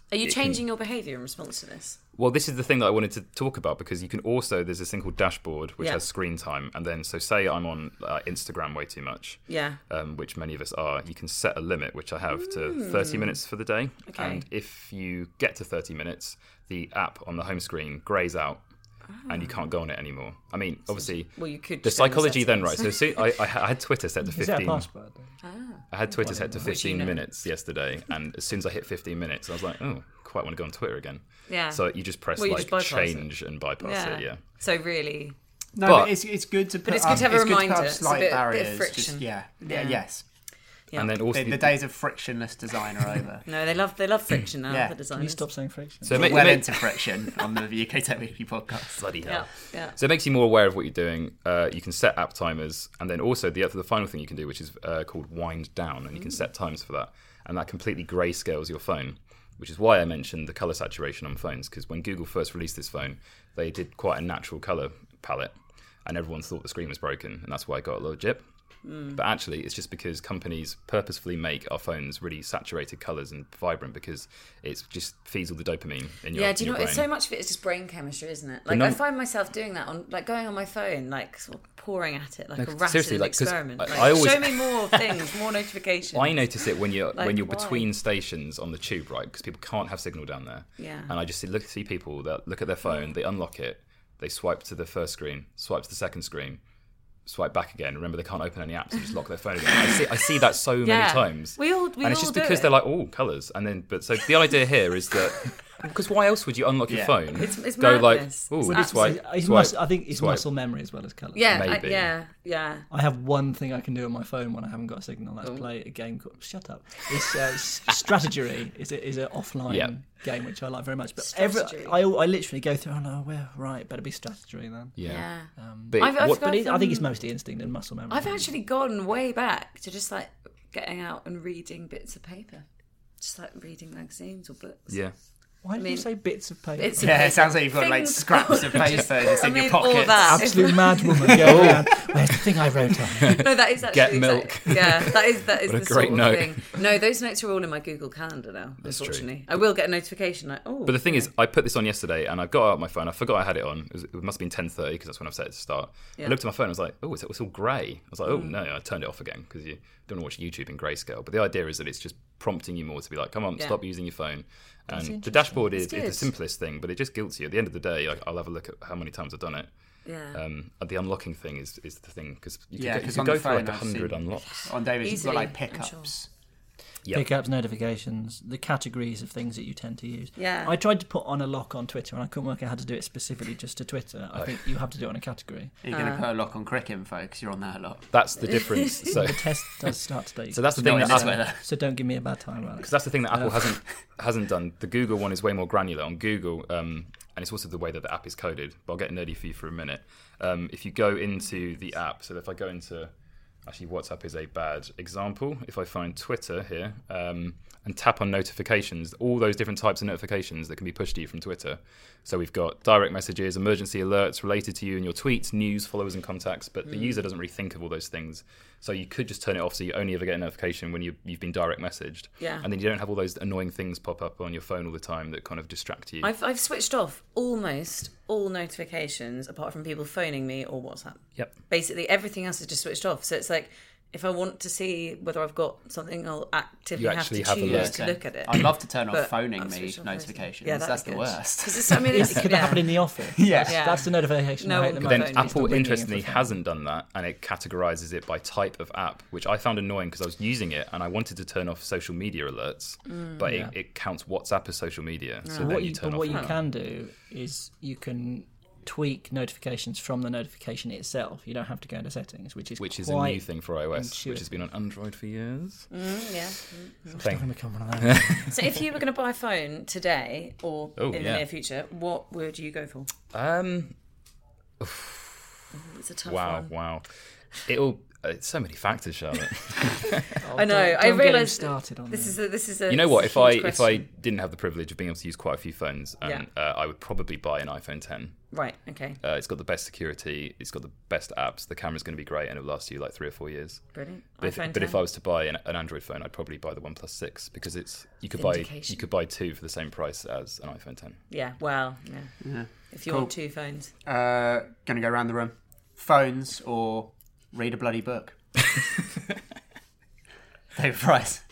Are you it changing can, your behaviour in response to this? Well, this is the thing that I wanted to talk about, because you can also, there's this thing called Dashboard, which Yeah. has screen time. And then, so say I'm on uh, Instagram way too much, Yeah. um, which many of us are, you can set a limit, which I have, to thirty minutes for the day. Okay. And if you get to thirty minutes, the app on the home screen greys out. And you can't go on it anymore. I mean, obviously, Well, you could the just go in the psychology then, right? settings. So see, I, I had Twitter set to Is that a fifteen. password? I had Twitter set to Which you fifteen know. minutes yesterday, and as soon as I hit fifteen minutes, I was like, oh, quite want to go on Twitter again. Yeah. So you just press Well, you like just bypass it. change and bypass Yeah. it. Yeah. So really, No, But- but, it's it's good to put it's good up, to have a it's good reminder. put up It's a slight bit- bit of barriers. friction. Just, yeah. Yeah. yeah, yes. yeah. And then also The, the days of frictionless design are over. no, they love they love friction now. Yeah. The Can designers. you stop saying friction? so it, We're make, it well make- into friction on the U K Tech Weekly podcast. bloody Yeah. hell. Yeah. So it makes you more aware of what you're doing. Uh, you can set app timers, and then also the the final thing you can do, which is uh, called wind down, and you can set times for that, and that completely grayscales your phone. Which is why I mentioned the color saturation on phones, because when Google first released this phone, they did quite a natural color palette, and everyone thought the screen was broken, and that's why it got a little jip. Mm. But actually, it's just because companies purposefully make our phones really saturated colours and vibrant, because it just feeds all the dopamine in your, Yeah, do you in know your what? It's brain. so much of it is just brain chemistry, isn't it? Like num- I find myself doing that on, like going on my phone, like sort of pouring at it like No, a rat seriously, in an like, 'cause experiment. I- Like, I always- show me more things, more notifications. I notice it when you're Like, when you're why? between stations on the tube, right? Because people can't have signal down there. Yeah. And I just see, look see people that look at their phone, they unlock it, they swipe to the first screen, swipe to the second screen, swipe back again. Remember, they can't open any apps and just lock their phone again. I see I see that so Yeah. many times. We all- we and it's all just do because it. they're like, oh, colours, and then but so the idea here is that because why else would you unlock your Yeah. phone? It's- it's go madness. like, It's oh, absolute- swipe, It's swipe, mus- I think it's swipe. muscle memory as well as colour. yeah, I, maybe. yeah, yeah. I have one thing I can do on my phone when I haven't got a signal. Oh. That's play a game called Shut Up. It's uh, S- Strategy. is a, is an offline Yeah. game which I like very much. But every, Strategy. I I literally go through. Oh no, well, right, better be Strategy then. Yeah. Yeah. But I've- I've what, got- But it, I think it's um, mostly instinct and muscle memory. I've actually gone way back to just like getting out and reading bits of paper, just like reading magazines or books. yeah. Why did mean, you say bits of paper? Bits of Yeah, paper. it sounds like you've got like Things- scraps of paper just I in mean, your all pockets. that. Absolute mad woman. Go around. Where's the thing I wrote on? No, that is actually Get exact- milk. Yeah, that is that is What a the great sort of note. thing. No, those notes are all in my Google Calendar now. That's true. Unfortunately, I will get a notification like, oh. But the thing is, I put this on yesterday, and I got out my phone. I forgot I had it on. It, was, it must have been ten thirty because that's when I've set it to start. Yeah. I looked at my phone. I was like, "Oh, it's, it's all grey." I was like, "Oh no!" I turned it off again because you don't want to watch YouTube in grayscale. But the idea is that it's just prompting you more to be like, "Come on, Yeah. stop using your phone." And the interesting. dashboard is, It's is good. the simplest thing, but it just guilts you. At the end of the day, like, I'll have a look at how many times I've done it. yeah. Um, and the unlocking thing is, is the thing because you Yeah, can, go- you 'cause can on go the through like phone a I've hundred seen- unlocks. On David's, you've got like Easily, I'm pickups. Yep. Pickups, notifications, the categories of things that you tend to use. Yeah. I tried to put on a lock on Twitter and I couldn't work out how to do it specifically just to Twitter. I think you have to do it on a category. Are you going to put a lock on Crick Info because you're on there a lot? That's the difference. So, The test does start today. so that's the thing Not that in Apple, Twitter. So don't give me a bad time, right? because that's the thing that Apple hasn't hasn't done. The Google one is way more granular. On Google, um, and it's also the way that the app is coded. But I'll get nerdy for you for a minute. Um, if you go into the app, so if I go into, actually WhatsApp is a bad example. If I find Twitter here um, and tap on notifications, all those different types of notifications that can be pushed to you from Twitter. So we've got direct messages, emergency alerts related to you and your tweets, news, followers and contacts, but the user doesn't really think of all those things. So you could just turn it off so you only ever get a notification when you, you've been direct messaged. Yeah. And then you don't have all those annoying things pop up on your phone all the time that kind of distract you. I've I've switched off almost all notifications apart from people phoning me or WhatsApp. Yep. Basically, everything else is just switched off. So it's like, if I want to see whether I've got something, I'll actively You have actually to have choose alerts. to look at it. I'd love to turn off But phoning I've me switched off notifications. Yeah, that'd That's be the good. worst. 'Cause it's, I mean, it's, Could yeah. that happen in the office? Yeah. Yeah. That's the notification No I hate one the can most. Then phone you. Apple, Ringing interestingly, for phone. hasn't done that, and it categorizes it by type of app, which I found annoying because I was using it and I wanted to turn off social media alerts, but Yeah. it, it counts WhatsApp as social media. So But then what you, you, turn but off. what you that. can do is you can tweak notifications from the notification itself. You don't have to go into settings, which is which is a quite new thing for iOS, which intuitive. has been on Android for years. Mm, yeah. Thing. Gonna become one of those. So if you were going to buy a phone today or Oh, in yeah. the near future, what would you go for? Um, It's a tough wow, one. wow. It'll. it's so many factors, Charlotte. I know. Don't- I don't get him realised started on this that. is a, this is a. You know what? this If is a I huge if I question. didn't have the privilege of being able to use quite a few phones, um, Yeah. uh, I would probably buy an iPhone ten. Right. Okay. Uh, it's got the best security. It's got the best apps. The camera's going to be great, and it'll last you like three or four years. Brilliant. But if, iPhone but if ten. I was to buy an, an Android phone, I'd probably buy the OnePlus six because it's you could buy Vindication. you could buy two for the same price as an iPhone ten. Yeah. Well. Yeah. Yeah. If you Cool. want two phones. Uh, gonna go around the room. Phones or read a bloody book. David Price.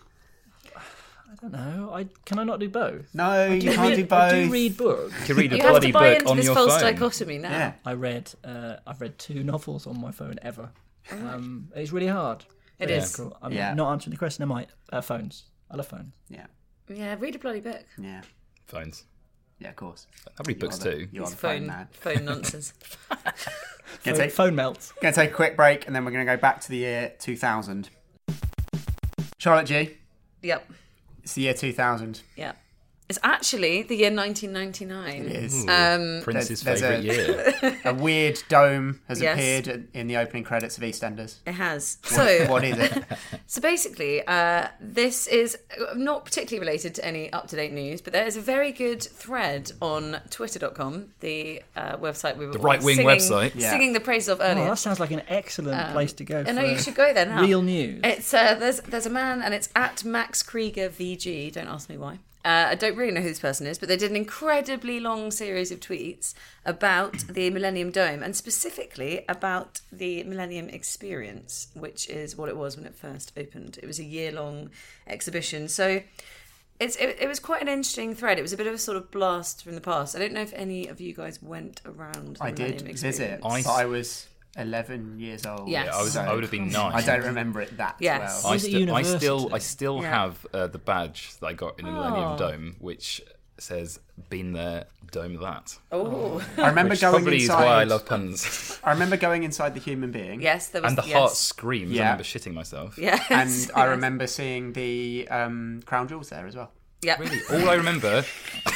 I don't know. I can I not do both? No, you I can't read, do both. I do read books. You could read a You have bloody to buy book into on this your false phone. dichotomy now. Yeah. I read. Uh, I've read two novels on my phone ever. Um, it's really hard. It But is. yeah, cool. I'm Yeah. not answering the question. Am I? Uh, phones. I love phones. Yeah. Yeah. Read a bloody book. Yeah. Phones. Yeah, of course. I read books You are the- too. You are It's the phone phone man. phone nonsense. Gonna Phone, take, phone melts. gonna take a quick break and then we're gonna go back to the year two thousand. Charlotte G, Yep. it's the year two thousand. Yep. It's actually the year nineteen ninety-nine. It is. Um, Prince's there's- there's favourite year. A weird dome has Yes. appeared in the opening credits of EastEnders. It has. What- So, what is it? so basically, uh, this is not particularly related to any up-to-date news, but there is a very good thread on twitter dot com, the uh, website we were The all right-wing singing, website. Yeah. singing the praises of Oh, earlier. that sounds like an excellent place to go. I know for you should go there now. Real news. It's uh, there's there's a man and it's at Max Krieger V G. Don't ask me why. Uh, I don't really know who this person is, but they did an incredibly long series of tweets about the Millennium Dome and specifically about the Millennium Experience, which is what it was when it first opened. It was a year-long exhibition. So it's it, it was quite an interesting thread. It was a bit of a sort of blast from the past. I don't know if any of you guys went around the I Millennium did Experience. visit, I- but I was eleven years old. Yes. Yeah, I was. So I would have been nine. I don't remember it that Yes. well. I, Was it sti- I university? still, I still Yeah. have uh, the badge that I got in the Millennium Oh. Dome, which says "Been there, dome that." Oh, I remember Which going probably inside. is why I love puns. I remember going inside the human being. yes, there was and the yes. heart screams. I Yeah. remember shitting myself. Yes. And I yes. remember seeing the um, crown jewels there as well. Yeah. Really, all I remember.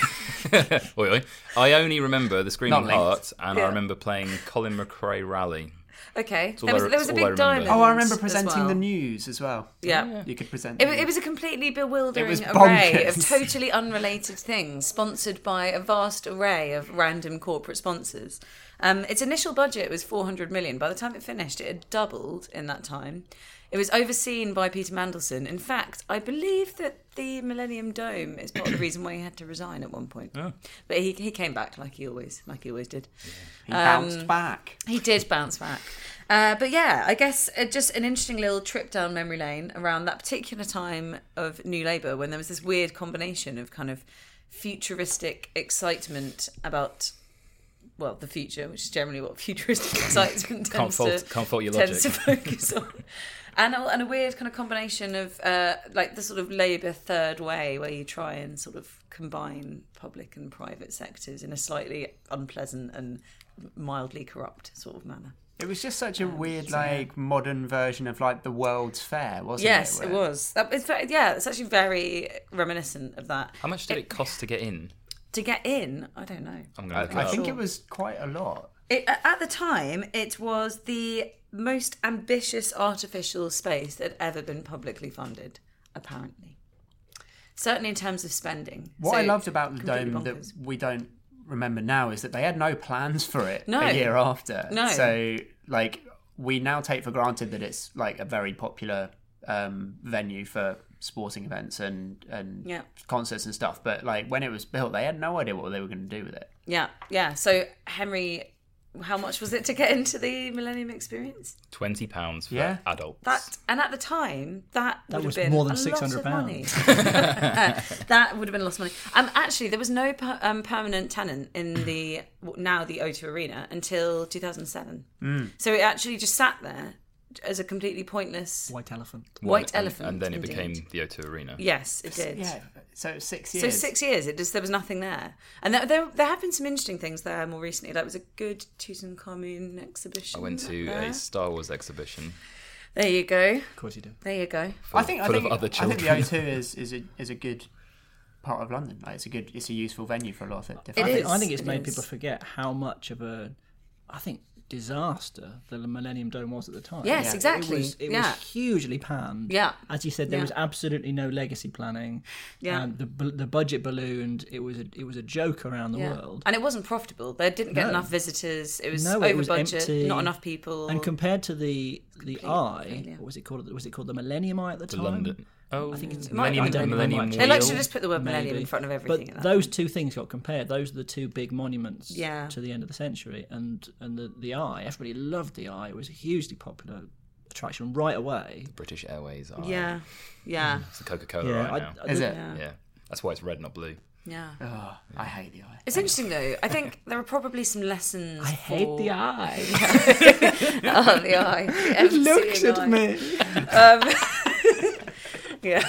oi, oi. I only remember the screaming Not linked. heart, and Yeah. I remember playing Colin McRae Rally. Okay. all There was, I- there was a that's all I big remember. diamond. Oh, I remember as presenting well. the news as well. Yeah. You could present. It, the wa- it news. was a completely bewildering It was array of bonkers. totally unrelated things, sponsored by a vast array of random corporate sponsors. Um, its initial budget was four hundred million. By the time it finished, it had doubled in that time. It was overseen by Peter Mandelson. In fact, I believe that the Millennium Dome is part of the reason why he had to resign at one point. Oh. But he he came back like he always like he always did. He bounced back. He did bounce back. Uh, but yeah, I guess uh, just an interesting little trip down memory lane around that particular time of New Labour when there was this weird combination of kind of futuristic excitement about, well, the future, which is generally what futuristic excitement Can't tends, fault- to, can't fault your tends to logic. focus on. And a, and a weird kind of combination of uh, like the sort of Labour third way where you try and sort of combine public and private sectors in a slightly unpleasant and mildly corrupt sort of manner. It was just such a weird, like, modern version of like the World's Fair, wasn't Yes, it? it Where- was. That, it's very, yeah, it's actually very reminiscent of that. How much did it cost to get in? To get in, I don't know. I'm going I, to look I it up. think Sure. it was quite a lot. It, at the time, it was the most ambitious artificial space that had ever been publicly funded, apparently. Certainly in terms of spending. What So, I loved about the completely dome bonkers. that we don't remember now is that they had no plans for it No. a year after. No. So, like, we now take for granted that it's like a very popular um, venue for sporting events and and Yeah. concerts and stuff. But like when it was built, they had no idea what they were going to do with it. Yeah, yeah. So, Henry, how much was it to get into the Millennium Experience? twenty pounds for Yeah. adults. That and at the time that, That would was have been more than a six hundred lot of money. pounds. That would have been a lot of money. Um, actually, there was no per, um, permanent tenant in the now the O two Arena until two thousand seven. Mm. So it actually just sat there as a completely pointless White elephant. white and, elephant. and then it indeed. became the O two Arena. Yes, it did. Yeah. So six So years. six years, it just there was nothing there, and there, there there have been some interesting things there more recently. That was a good Tutankhamun exhibition. I went to there. a Star Wars exhibition. There you go. Of course you do. There you go. Full, I think. full I think. of other I children. think the O two is is a is a good part of London. Like it's a good. It's a useful venue for a lot of different. It I think, is, I think it's it made is. people forget how much of a. I think disaster the Millennium Dome was at the time. Yes, exactly. It was, it yeah. was hugely panned. Yeah. As you said, there Yeah. was absolutely no legacy planning. Yeah. Um, the the budget ballooned. It was a, it was a joke around the yeah. world. And it wasn't profitable. They didn't get No. enough visitors. It was No, over it was budget, empty. not enough people. And compared to the the Complete Eye, failure. what was it called? Was it called the Millennium Eye at the The time? London. Oh, I think it's Millennium, I don't know Millennium much. They like Wheel. to just put the word millennium Maybe. in front of everything. But at that those point. two things got compared. Those are the two big monuments Yeah. to the end of the century. And and the, the Eye, everybody loved the Eye. It was a hugely popular attraction right away. British Airways. Are, Yeah, yeah, It's the Coca-Cola Yeah, right I- now. I- Is it? yeah. yeah. That's why it's red, not blue. yeah. Oh, I hate the eye. It's interesting though. I think there are probably some lessons. I hate for... the Eye. Oh, the eye. The It looks ever-seeing at eye. me. Um, yeah.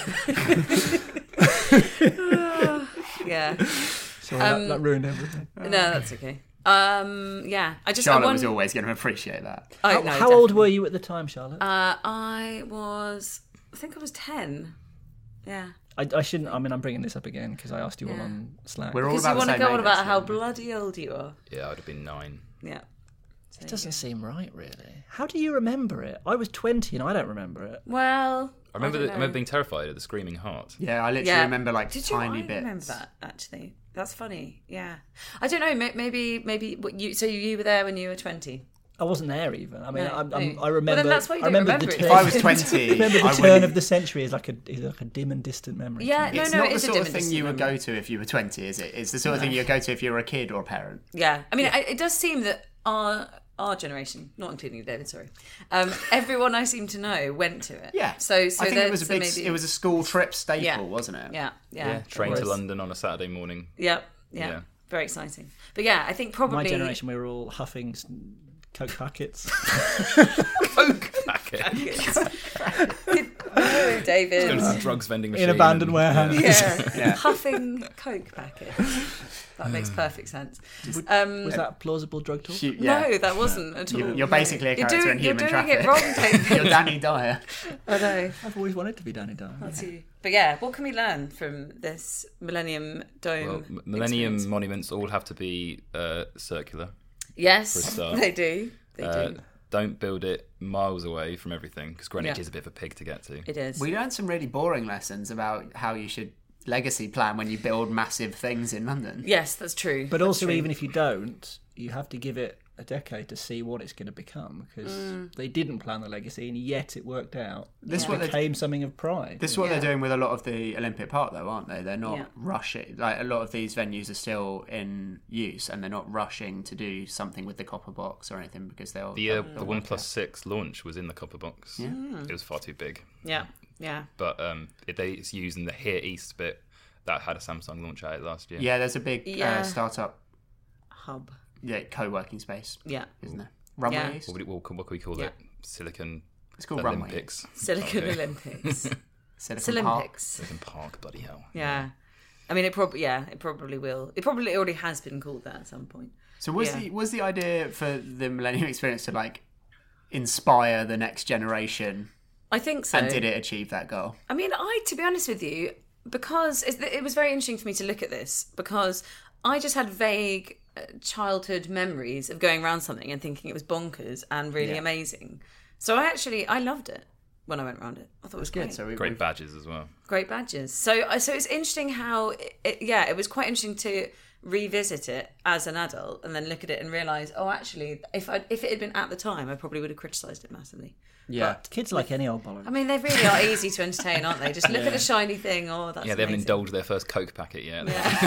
yeah. Sorry, Um, that, that ruined everything. No, that's okay. Um, yeah. I just. Charlotte I was won- always going to appreciate that. Oh, How, no, how old definitely. were you at the time, Charlotte? Uh, I was. I think I was ten. Yeah. I, I shouldn't. I mean, I'm bringing this up again because I asked you all Yeah. on Slack. We're all Because about you want the to same go on age, about how actually. bloody old you are. Yeah, I would have been nine. Yeah. It doesn't seem right, really. How do you remember it? I was twenty and I don't remember it. Well. I remember. don't the, I remember know. being terrified of the screaming heart. Yeah, I literally Yeah. remember like Did tiny you? I bits. remember that actually. That's funny. Yeah. I don't know. may- Maybe. Maybe. What you. So you were there when you were twenty. I wasn't there even. I mean, No, I'm, I'm, no. I remember. Well, then that's why you I don't remember remember the it. turn, If I was twenty, I remember the I turn wouldn't- of the century is like a is like a dim and distant memory. Yeah. to me. No. It's no. not It the is a sort of different thing you would memory. go to if you were twenty, is it? It's the sort of thing you would go to if you were a kid or a parent. Yeah. I mean, It, it does seem that our our generation, not including you, David, sorry, um, everyone I seem to know went to it. Yeah. So, so I think there- it was a so big. maybe- It was a school trip staple, Yeah. wasn't it? Yeah. Yeah. Yeah, train to was. London on a Saturday morning. Yeah. Yeah. Yeah. Very exciting. But yeah, I think probably My generation, we were all huffing s- Coke packets. Coke packet. No, David. Going to the drugs vending machine. in abandoned and- warehouse. Yeah. Yeah. Huffing Coke packet. That makes perfect sense. Um, Was that plausible drug talk? You- yeah. No, that wasn't at all. You- You're No. basically a You're character doing, in you're Human doing Traffic. it wrong, David. You're Danny Dyer. I know. I've always wanted to be Danny Dyer. That's you. But yeah, what can we learn from this Millennium Dome? Well, m- Millennium experience? monuments all have to be uh, circular. Yes, for a start. they do. They Uh, do. don't build it miles away from everything because Greenwich Yeah. is a bit of a pig to get to. It is. We learned some really boring lessons about how you should legacy plan when you build massive things in London. Yes, that's true. But That's also, true. even if you don't, you have to give it a decade to see what it's going to become because Mm. they didn't plan the legacy and yet it worked out. This It what they- became something of pride. This is what Yeah. they're doing with a lot of the Olympic Park, though, aren't they? They're not Yeah. rushing. Like a lot of these venues are still in use, and they're not rushing to do something with the copper box or anything because they'll. The uh, they'll- the they'll One work Plus out. Six launch was in the copper box. It was far too big, Yeah, yeah. but um, it, they it's using the Here East bit that had a Samsung launch at it last year. Yeah, there's a big Yeah. uh, startup, Hub. yeah, co-working space, Yeah. isn't there? Runway Yeah. East? What, would it, what, what can we call Yeah. it? Silicon It's called Runway Olympics. Silicon Okay. Olympics. Silicon Park. Olympics. Silicon Park, bloody hell. Yeah. I mean, it probably yeah, it probably will. It probably already has been called that at some point. So was Yeah. the was the idea for the Millennium Experience to like inspire the next generation, I think so. and did it achieve that goal? I mean, I, to be honest with you, because it, it was very interesting for me to look at this because I just had vague uh, childhood memories of going around something and thinking it was bonkers and really Yeah. amazing. So I actually, I loved it when I went around it. I thought it was Good. great. So we, Great we've- badges as well. Great badges. So, uh, so it's interesting how, it, it, yeah, it was quite interesting to revisit it as an adult and then look at it and realise, oh, actually, if I, if it had been at the time, I probably would have criticised it massively. yeah. But, Kids like any old bollocks. I mean, they really are easy to entertain, aren't they? Just look at a shiny thing. Oh, that's Yeah, they haven't amazing. indulged their first Coke packet yet.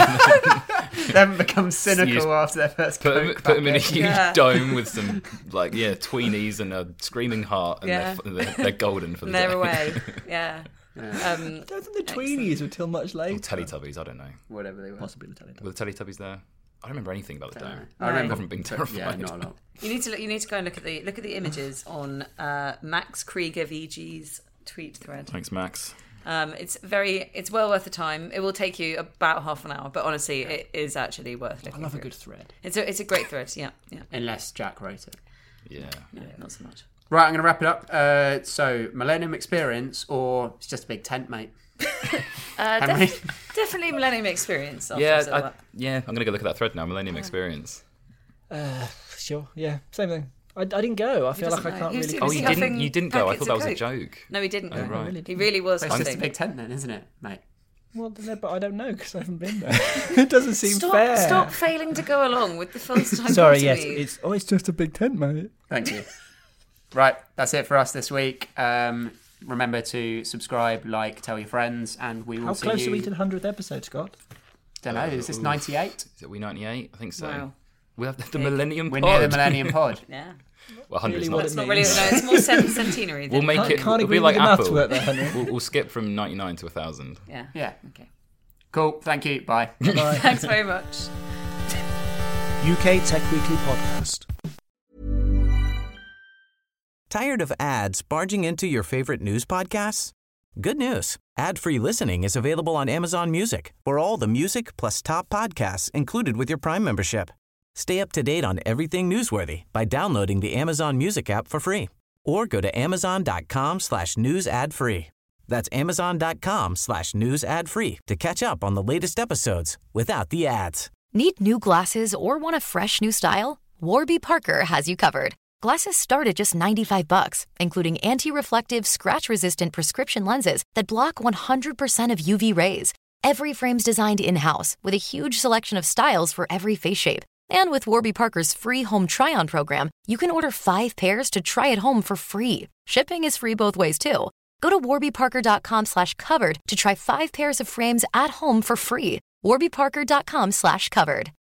They haven't become cynical just after their first Put them, Coke put them in a packet. huge Yeah. dome with some, like, yeah, tweenies and a screaming heart, and Yeah. they're, they're, they're golden for the They're day. away. Yeah. Um, I don't think the tweenies were till much later. Or Teletubbies, I don't know. Whatever they were. Possibly the Teletubbies. Were the Teletubbies there? I don't remember anything about the Don't dome. know. I remember Apart from being terrified. Yeah, not a lot. you need to look, you need to go and look at the look at the images on uh, Max Krieger V G's tweet thread. Thanks, Max. Um, it's very it's well worth the time. It will take you about half an hour, but honestly, it is actually worth I looking. love a through. good thread. It's a it's a great thread. Yeah, yeah. Unless Jack wrote it. Yeah. No, not so much. Right, I'm going to wrap it up. Uh, so, Millennium Experience, or it's just a big tent, mate. Uh, Henry? def- definitely Millennium Experience. after I Yeah, said I, that. yeah. I'm gonna go look at that thread now. Millennium Experience. Uh, sure, yeah, same thing. I, I didn't go. I feel like doesn't I know. can't He was really. too Oh, busy you didn't. huffing You didn't go. I packets thought that of was a Coke. joke. No, he didn't Oh, go. right. He really was. It's just a huffing. big tent then, isn't it, mate? Well, no, but I don't know because I haven't been there. It doesn't seem Stop, fair. stop failing to go along with the first time. Sorry, to yes, me. it's oh, it's just a big tent, mate. Thank you. Right, that's it for us this week. Um, remember to subscribe, like, tell your friends, and we will How see close you. are we to the hundredth episode, Scott? Don't know. Is this Oof. ninety-eight? Is it we ninety-eight? I think so. Wow. We have the, the Millennium We're Pod. near the Millennium Pod. Yeah. Well, hundred's Really not. what It's it not really. means. No, it's more cent- centenary. We'll Than, make Can't- it. can't It'll agree be like with the maths Apple. work there, Henry. we'll, we'll skip from ninety-nine to a thousand. yeah. Yeah. Okay. Cool. Thank you. Bye. Bye. Thanks very much. U K Tech Weekly Podcast. Tired of ads barging into your favorite news podcasts? Good news. Ad-free listening is available on Amazon Music for all the music plus top podcasts included with your Prime membership. Stay up to date on everything newsworthy by downloading the Amazon Music app for free or go to amazon.com slash news ad free. That's amazon.com slash news ad free to catch up on the latest episodes without the ads. Need new glasses or want a fresh new style? Warby Parker has you covered. Glasses start at just ninety-five bucks, including anti-reflective, scratch-resistant prescription lenses that block one hundred percent of U V rays. Every frame's designed in-house with a huge selection of styles for every face shape. And with Warby Parker's free home try-on program, you can order five pairs to try at home for free. Shipping is free both ways, too. Go to warbyparker.com slash covered to try five pairs of frames at home for free. warbyparker.com slash covered.